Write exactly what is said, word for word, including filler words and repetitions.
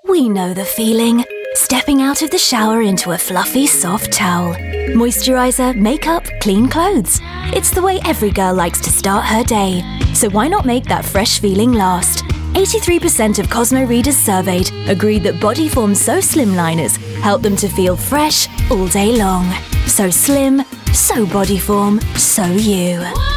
We know the feeling. Stepping out of the shower into a fluffy, soft towel. Moisturiser, makeup, clean clothes. It's the way every girl likes to start her day. So why not make that fresh feeling last? eighty-three percent of Cosmo readers surveyed agreed that Bodyform So Slimliners help them to feel fresh all day long. So slim, so Bodyform, so you.